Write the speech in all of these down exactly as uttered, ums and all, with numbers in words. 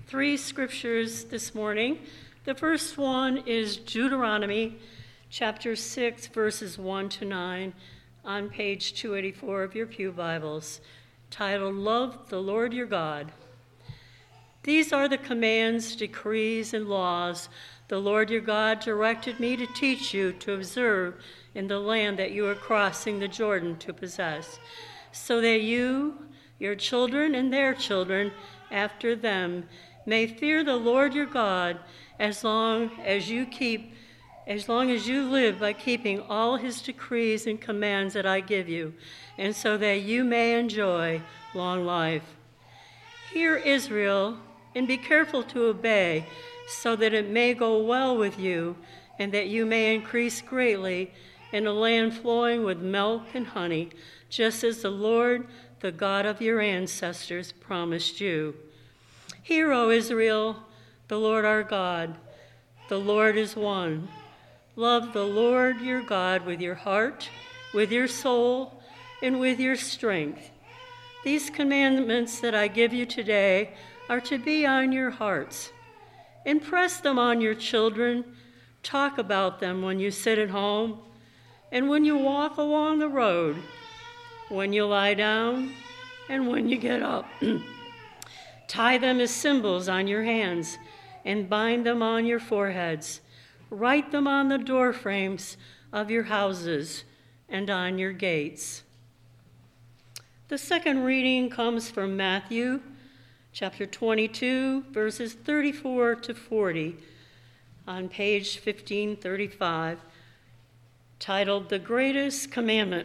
three scriptures this morning. The first one is Deuteronomy chapter six, verses one to nine, on page two eighty-four of your pew Bibles, titled, Love the Lord Your God. These are the commands, decrees, and laws the Lord your God directed me to teach you to observe in the land that you are crossing the Jordan to possess, so that you, your children, and their children after them may fear the Lord your God as long as you keep, as long as you live by keeping all his decrees and commands that I give you, and so that you may enjoy long life. Hear, Israel, and be careful to obey, so that it may go well with you, and that you may increase greatly in a land flowing with milk and honey, just as the Lord, the God of your ancestors, promised you. Hear, O Israel, the Lord our God, the Lord is one. Love the Lord your God with your heart, with your soul, and with your strength. These commandments that I give you today are to be on your hearts. Impress them on your children. Talk about them when you sit at home and when you walk along the road, when you lie down and when you get up. Tie them as symbols on your hands and bind them on your foreheads. Write them on the door frames of your houses and on your gates. The second reading comes from Matthew chapter twenty-two, verses thirty-four to forty, on page fifteen thirty-five, titled, The Greatest Commandment.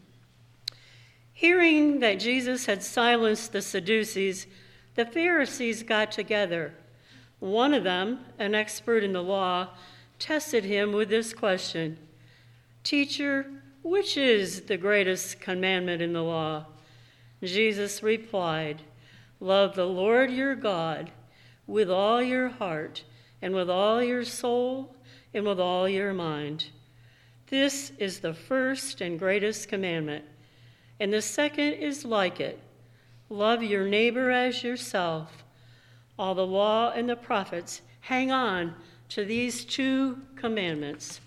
Hearing that Jesus had silenced the Sadducees, the Pharisees got together. One of them, an expert in the law, tested him with this question, Teacher, which is the greatest commandment in the law? Jesus replied, Love the Lord your God with all your heart and with all your soul and with all your mind. This is the first and greatest commandment, and the second is like it. Love your neighbor as yourself. All the law and the prophets hang on to these two commandments.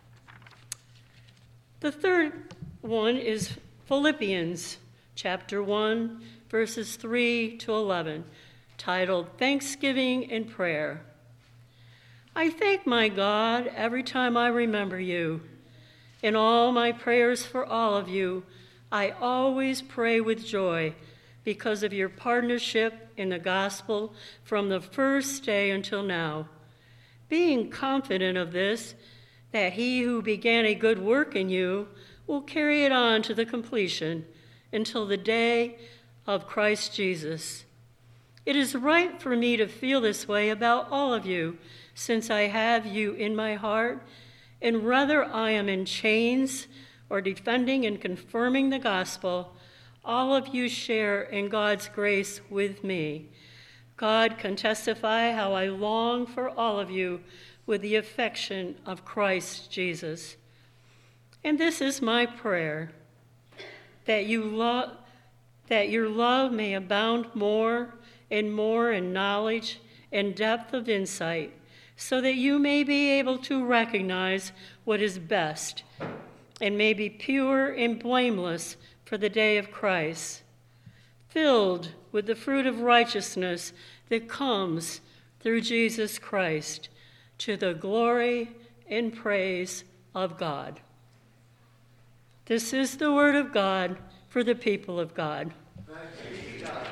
The third one is Philippians chapter one, verses three to eleven, titled Thanksgiving and Prayer. I thank my God every time I remember you. In all my prayers for all of you, I always pray with joy because of your partnership in the gospel from the first day until now, being confident of this, that he who began a good work in you will carry it on to the completion until the day of Christ Jesus. It is right for me to feel this way about all of you, since I have you in my heart, and whether I am in chains or defending and confirming the gospel, all of you share in God's grace with me. God can testify how I long for all of you with the affection of Christ Jesus. And this is my prayer, that you love, that your love may abound more and more in knowledge and depth of insight, so that you may be able to recognize what is best and may be pure and blameless for the day of Christ, filled with the fruit of righteousness that comes through Jesus Christ, to the glory and praise of God. This is the word of God for the people of God. Thanks be to God.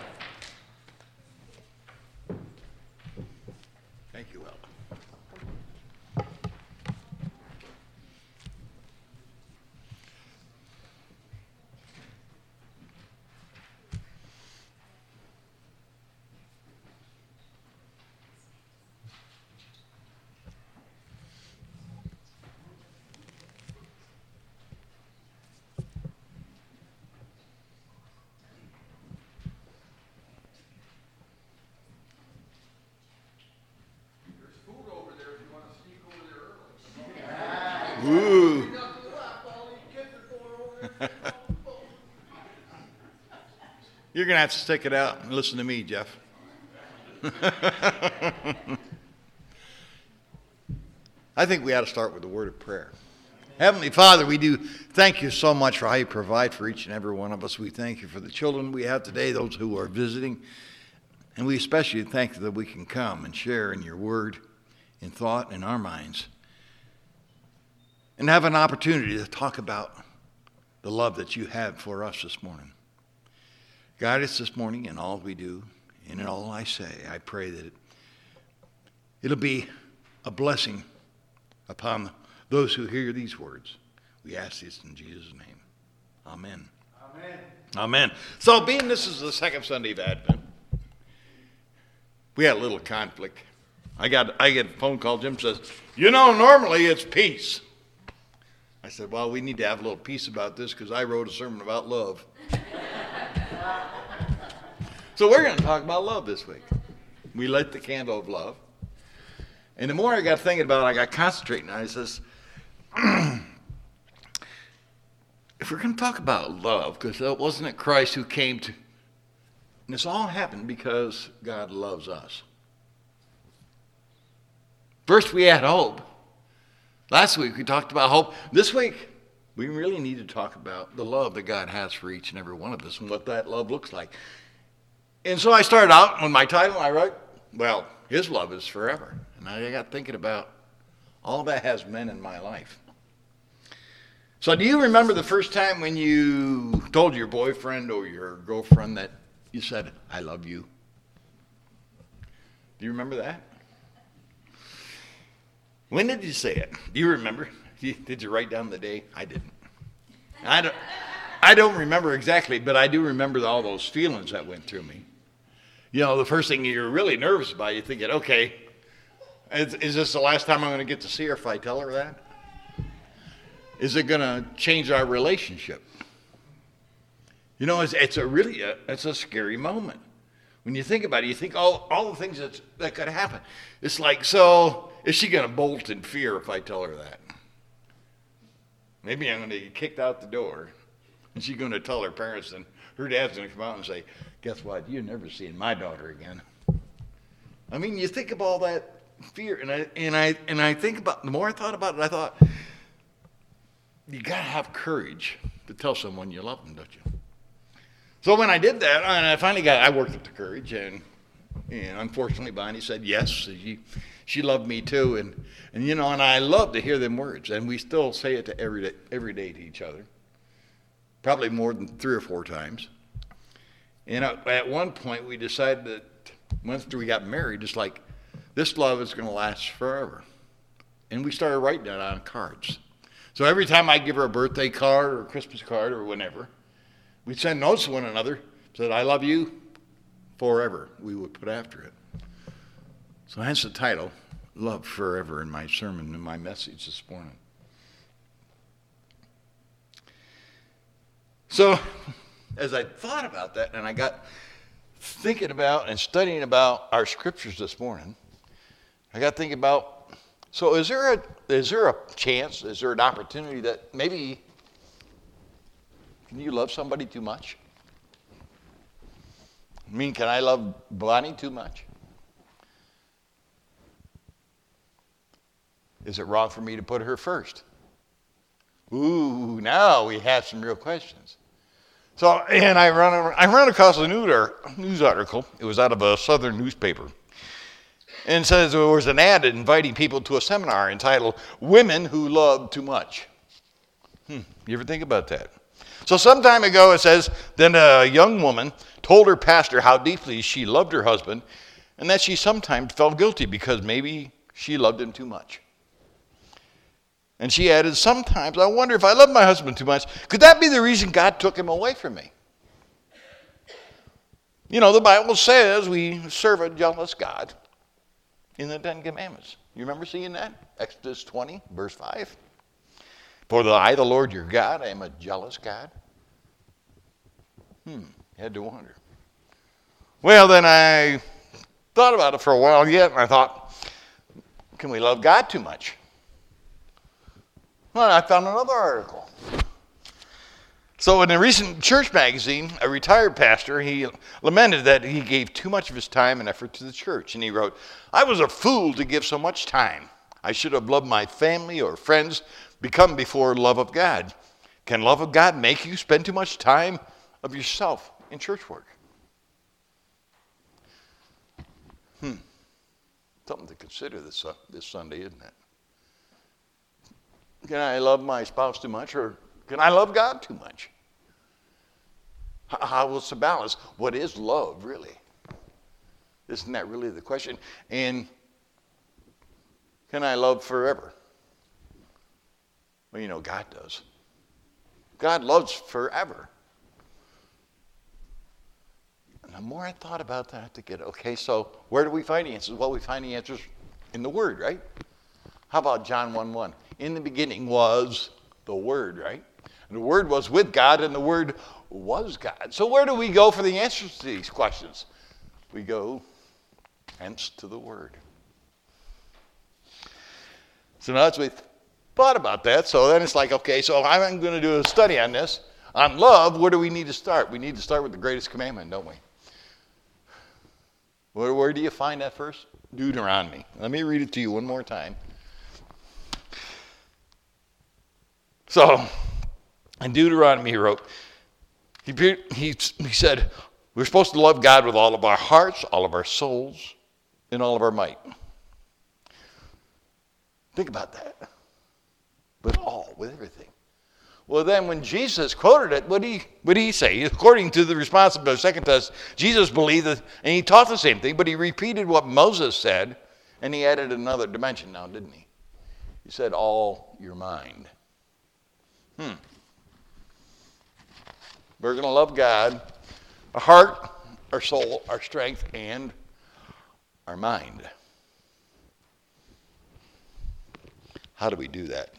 Thank you, Ella. Ooh. You're going to have to stick it out and listen to me, Jeff. I think we ought to start with a word of prayer. Heavenly Father, we do thank you so much for how you provide for each and every one of us. We thank you for the children we have today, those who are visiting. And we especially thank you that we can come and share in your word, in thought, in our minds. And have an opportunity to talk about the love that you have for us this morning. Guide us this morning in all we do and in all I say. I pray that it, it'll be a blessing upon those who hear these words. We ask this in Jesus' name. Amen. Amen. Amen. So being this is the second Sunday of Advent, we had a little conflict. I got I get a phone call. Jim says, you know, normally it's peace. I said, well, we need to have a little peace about this because I wrote a sermon about love. So we're going to talk about love this week. We lit the candle of love. And the more I got thinking about it, I got concentrating. I says, if we're going to talk about love, because wasn't it Christ who came to, and this all happened because God loves us. First we had hope. Last week we talked about hope. This week we really need to talk about the love that God has for each and every one of us and what that love looks like. And so I started out with my title. I wrote, well, his love is forever. And I got thinking about all that has meant in my life. So do you remember the first time when you told your boyfriend or your girlfriend that you said, I love you? Do you remember that? When did you say it? Do you remember? Did you write down the day? I didn't. I don't, I don't remember exactly, but I do remember all those feelings that went through me. You know, the first thing you're really nervous about, you're thinking, okay, is, is this the last time I'm going to get to see her if I tell her that? Is it going to change our relationship? You know, it's, it's a really, a, it's a scary moment. When you think about it, you think all, all the things that's, that could happen. It's like, so is she going to bolt in fear if I tell her that? Maybe I'm going to get kicked out the door, and she's going to tell her parents, and her dad's going to come out and say, guess what? You're never seeing my daughter again. I mean, you think of all that fear, and I and I and I think about, the more I thought about it, I thought, you got to have courage to tell someone you love them, don't you? So when I did that, and I finally got, I worked up the courage, and, and unfortunately Bonnie said yes, she, she loved me too, and, and you know, and I love to hear them words, and we still say it to every day, every day to each other, probably more than three or four times. And at one point we decided that once we got married, it's like, this love is going to last forever. And we started writing it on cards. So every time I give her a birthday card or a Christmas card or whenever, we'd send notes to one another, said, I love you forever. We would put after it. So hence the title, Love Forever, in my sermon, in my message this morning. So as I thought about that, and I got thinking about and studying about our scriptures this morning, I got thinking about, so is there a is there a chance, is there an opportunity that maybe, can you love somebody too much? I mean, can I love Bonnie too much? Is it wrong for me to put her first? Ooh, now we have some real questions. So, and I run I ran across a news article. It was out of a Southern newspaper. And it says there was an ad inviting people to a seminar entitled Women Who Love Too Much. Hmm, you ever think about that? So some time ago it says, then a young woman told her pastor how deeply she loved her husband and that she sometimes felt guilty because maybe she loved him too much. And she added, sometimes I wonder if I love my husband too much. Could that be the reason God took him away from me? You know, the Bible says we serve a jealous God in the Ten Commandments. You remember seeing that? Exodus twenty, verse five. For the I, the Lord your God, I am a jealous God. Hmm, had to wonder. Well, then I thought about it for a while yet, and I thought, can we love God too much? Well, I found another article. So in a recent church magazine, a retired pastor, he lamented that he gave too much of his time and effort to the church. And he wrote, "I was a fool to give so much time. I should have loved my family or friends become before love of God. Can love of God make you spend too much time of yourself in church work?" Hmm. Something to consider this, uh, this Sunday, isn't it? Can I love my spouse too much, or can I love God too much? How, how what's the balance? What is love, really? Isn't that really the question? And can I love forever? Well, you know, God does. God loves forever. And the more I thought about that, to get, okay, so where do we find the answers? Well, we find the answers in the Word, right? How about John one one? In the beginning was the Word, right? And the Word was with God, and the Word was God. So where do we go for the answers to these questions? We go hence to the Word. So now as we thought about that, so then it's like, okay, so I'm going to do a study on this. On love, where do we need to start? We need to start with the greatest commandment, don't we? Where, where do you find that first? Deuteronomy. Let me read it to you one more time. So, in Deuteronomy, he wrote, he, he, he said, we're supposed to love God with all of our hearts, all of our souls, and all of our might. Think about that. With all, with everything. Well, then when Jesus quoted it, what did he, what did he say? According to the response of the second test, Jesus believed that, and he taught the same thing, but he repeated what Moses said, and he added another dimension now, didn't he? He said, all your mind. Hmm. We're going to love God, our heart, our soul, our strength, and our mind. How do we do that?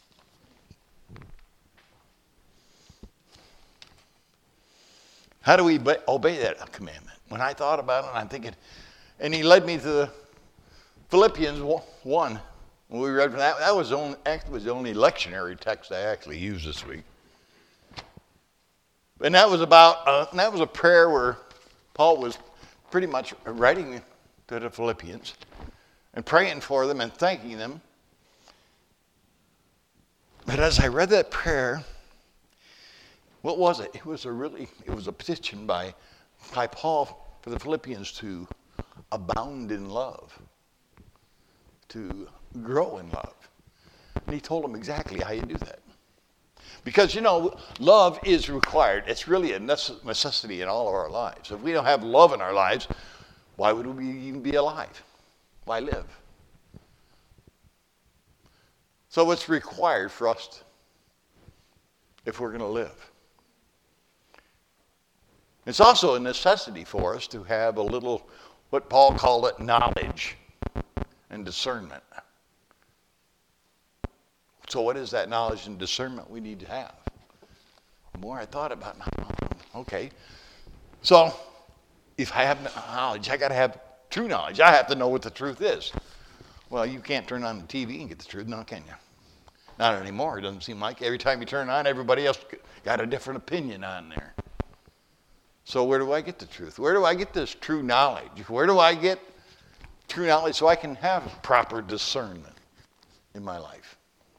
How do we obey that commandment? When I thought about it, I'm thinking, and he led me to the Philippians one. When we read from that, that was, only, actually was the only lectionary text I actually used this week. And that was about, uh, that was a prayer where Paul was pretty much writing to the Philippians and praying for them and thanking them. But as I read that prayer, what was it? It was a really, it was a petition by, by Paul for the Philippians to abound in love, to grow in love. And he told them exactly how you do that. Because, you know, love is required. It's really a necessity in all of our lives. If we don't have love in our lives, why would we even be alive? Why live? So it's required for us if we're going to live. It's also a necessity for us to have a little, what Paul called it, knowledge and discernment. So what is that knowledge and discernment we need to have? The more I thought about it, okay. So if I have knowledge, I got to have true knowledge. I have to know what the truth is. Well, you can't turn on the T V and get the truth, now can you? Not anymore. It doesn't seem like every time you turn it on, everybody else got a different opinion on there. So where do I get the truth? Where do I get this true knowledge? Where do I get true knowledge so I can have proper discernment in my life?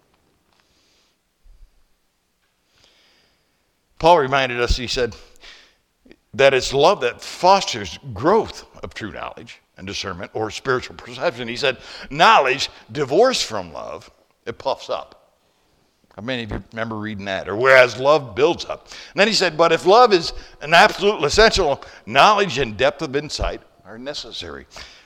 Paul reminded us, he said, that it's love that fosters growth of true knowledge and discernment or spiritual perception. He said, knowledge divorced from love, it puffs up. How many of you remember reading that? Or whereas love builds up. And then he said, but if love is an absolute essential, knowledge and depth of insight are necessary.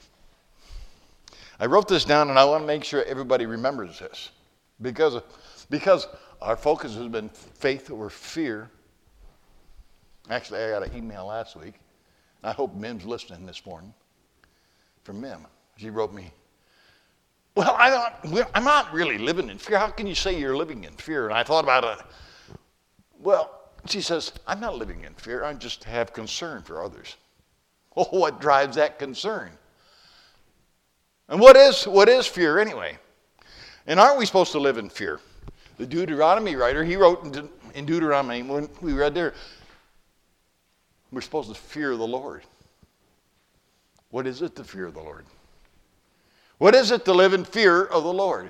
I wrote this down and I want to make sure everybody remembers this. Because, because our focus has been faith over fear. Actually, I got an email last week. I hope Mim's listening this morning. From Mim. She wrote me, well, I don't, I'm not really living in fear. How can you say you're living in fear? And I thought about it. Well, she says, I'm not living in fear. I just have concern for others. Well, what drives that concern? And what is, what is fear anyway? And aren't we supposed to live in fear? The Deuteronomy writer, he wrote, in Deuteronomy, when we read there, we're supposed to fear the Lord. What is it to fear the Lord? What is it to live in fear of the Lord?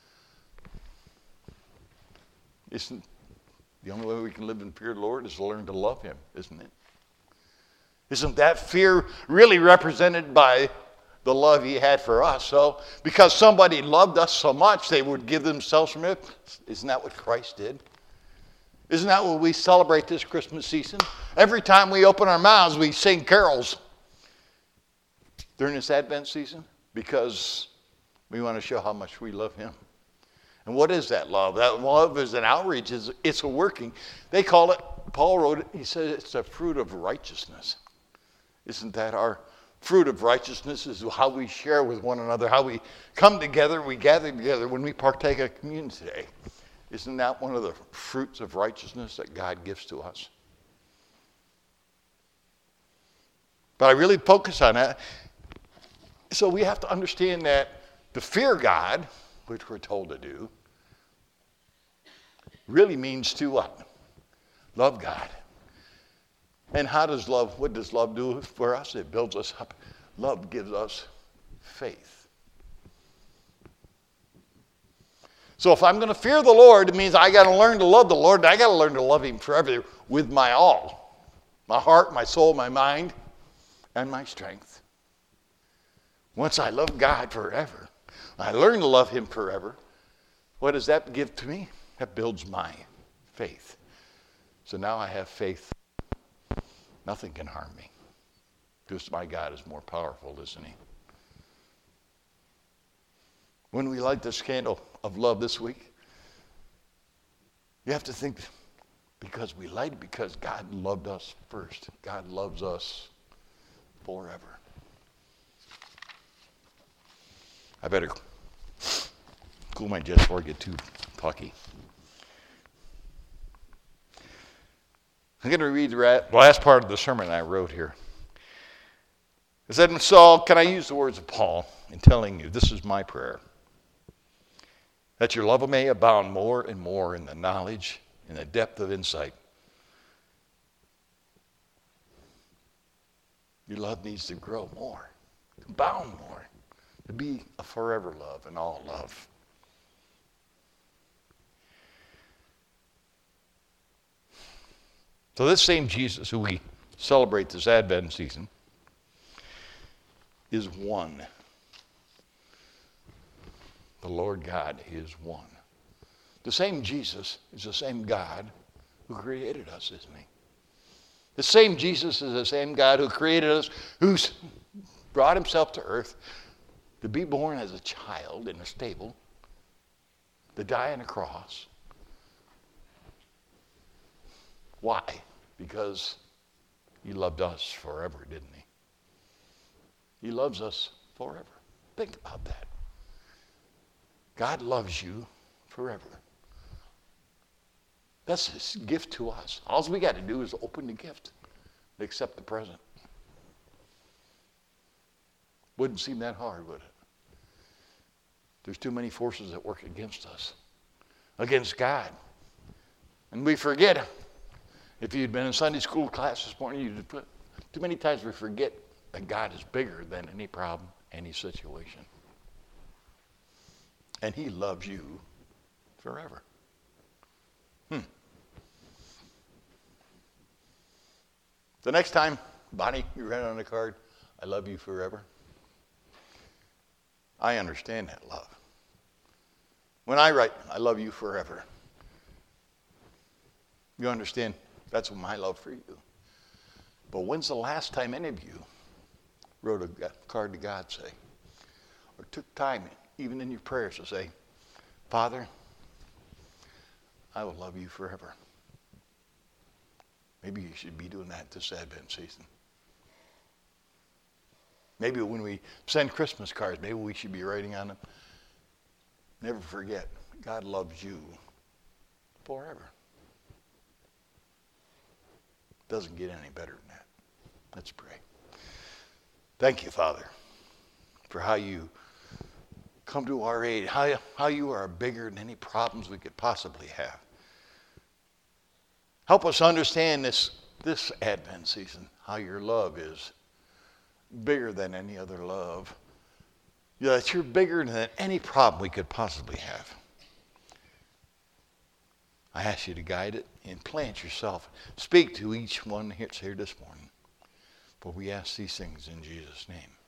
Isn't the only way we can live in fear of the Lord is to learn to love him, isn't it? Isn't that fear really represented by the love he had for us? So, because somebody loved us so much, they would give themselves from it. Isn't that what Christ did? Isn't that what we celebrate this Christmas season? Every time we open our mouths, we sing carols during this Advent season because we want to show how much we love him. And what is that love? That love is an outreach. It's, it's a working. They call it, Paul wrote it, he said it's a fruit of righteousness. Isn't that our fruit of righteousness? Is how we share with one another, how we come together, we gather together when we partake of communion today. Isn't that one of the fruits of righteousness that God gives to us? But I really focus on that. So we have to understand that to fear God, which we're told to do, really means to what? Love God. And how does love, what does love do for us? It builds us up. Love gives us faith. So if I'm going to fear the Lord, it means I got to learn to love the Lord, and I got to learn to love him forever with my all. My heart, my soul, my mind, and my strength. Once I love God forever, I learn to love him forever, what does that give to me? That builds my faith. So now I have faith. Nothing can harm me. Because my God is more powerful, isn't he? When we light this candle of love this week, you have to think, because we light it because God loved us first. God loves us forever. I better cool my jets before I get too talky. I'm going to read the last part of the sermon I wrote here. It said, so can I use the words of Paul in telling you, this is my prayer, that your love may abound more and more in the knowledge and the depth of insight. Your love needs to grow more, to abound more, to be a forever love and all love. So this same Jesus who we celebrate this Advent season is one. The Lord God is one. The same Jesus is the same God who created us, isn't he? The same Jesus is the same God who created us, who's brought himself to earth to be born as a child in a stable, to die on a cross. Why? Because he loved us forever, didn't he? He loves us forever. Think about that. God loves you forever. That's his gift to us. All we got to do is open the gift and accept the present. Wouldn't seem that hard, would it? There's too many forces that work against us, against God. And we forget. If you'd been in Sunday school class this morning, you'd put, too many times we forget that God is bigger than any problem, any situation. And he loves you forever. Hmm. The next time, Bonnie, you write on a card, I love you forever. I understand that love. When I write, I love you forever, you understand that's my love for you. But when's the last time any of you wrote a card to God, say, or took time, even in your prayers, to say, Father, I will love you forever. Maybe you should be doing that this Advent season. Maybe when we send Christmas cards, maybe we should be writing on them, never forget, God loves you forever. Doesn't get any better than that. Let's pray. Thank you, Father, for how you come to our aid, how, how you are bigger than any problems we could possibly have. Help us understand this, this Advent season, how your love is bigger than any other love. Yeah, that you're bigger than any problem we could possibly have. I ask you to guide it and plant yourself. Speak to each one here, here this morning. For we ask these things in Jesus' name.